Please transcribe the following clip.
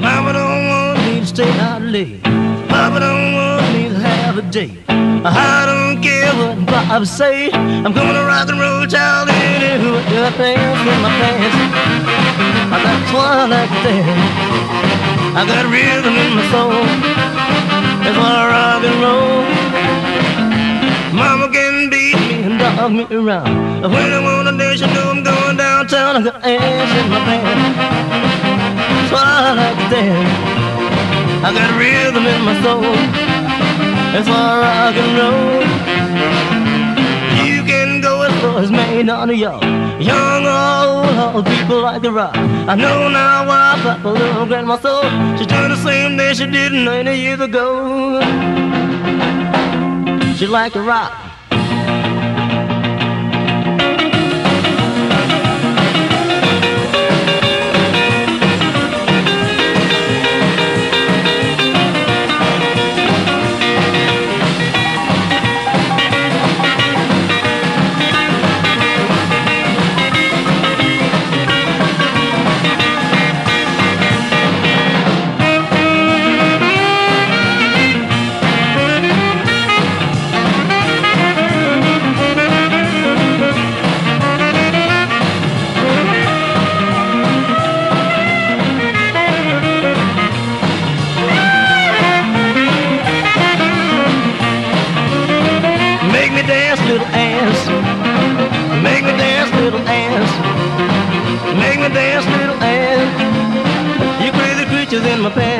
Mama don't want me to stay out late. Papa don't want me to have a date. I don't care what Papa say. I'm gonna rock and roll, child, anyway. Got pants in my pants. I got twine like that. I got rhythm in my soul. That's why I rock and roll. Mama can beat me and dog me around. When I wanna dance, you know I'm going downtown. I got ass in my pants. That's why I like to dance. I got rhythm in my soul. That's why I rock and roll. You can go as far as Maine on y'all. Young or old, all people like to rock. I know now why Papa little grandma soul. She's doing the same thing she did 90 years ago. She like to rock. Little ass, make me dance, little ass, make me dance, little ass. You crazy creatures in my pants.